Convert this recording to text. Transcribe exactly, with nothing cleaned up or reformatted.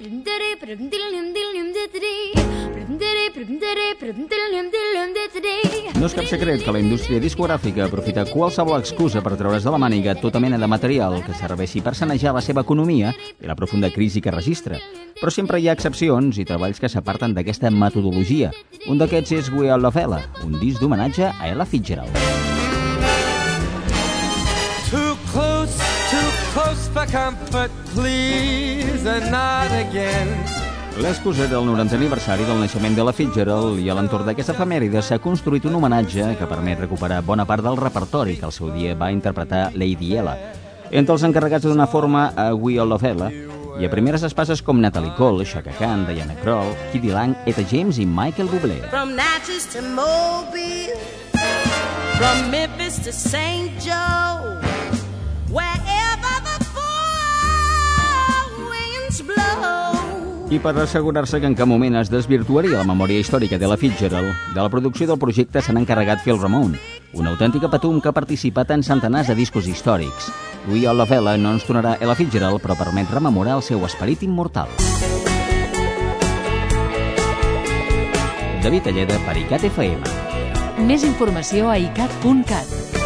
No és cap secret que la indústria discogràfica aprofita qualsevol excusa per treure's de la màniga tota mena de material que serveixi per sanejar la seva economia i la profunda crisi que registra. Però sempre hi ha excepcions i treballs que s'aparten d'aquesta metodologia. Un d'aquests és We All Love Ella, un disc d'homenatge a Ella Fitzgerald. Too close, too close for comfort, please, and not again. L'excusa del norantè aniversari del naixement d'Ella Fitzgerald i a l'entorn d'aquesta efemèride s'ha construït un homenatge que permet recuperar bona part del repertori que al seu dia va interpretar Lady Ella. Entre els encarregats de donar forma a We All Love Ella hi ha primeres espases com Natalie Cole, Chaka Khan, Diana Krall, Kitty Lang, Etta James i Michael Bublé. From Natchez to Mobile, from Memphis to Saint Joe, wherever the four winds blow. I per assegurar-se que en cap moment es desvirtuaria la memòria històrica d'Ella Fitzgerald, de la producció del projecte s'han encarregat Phil Ramone, una autèntica patum que ha participat en centenars de discos històrics. We All Love Ella no ens tornarà Ella Fitzgerald, però permet rememorar el seu esperit immortal. David Alleda per ICAT F M. Més informació a icat punt cat.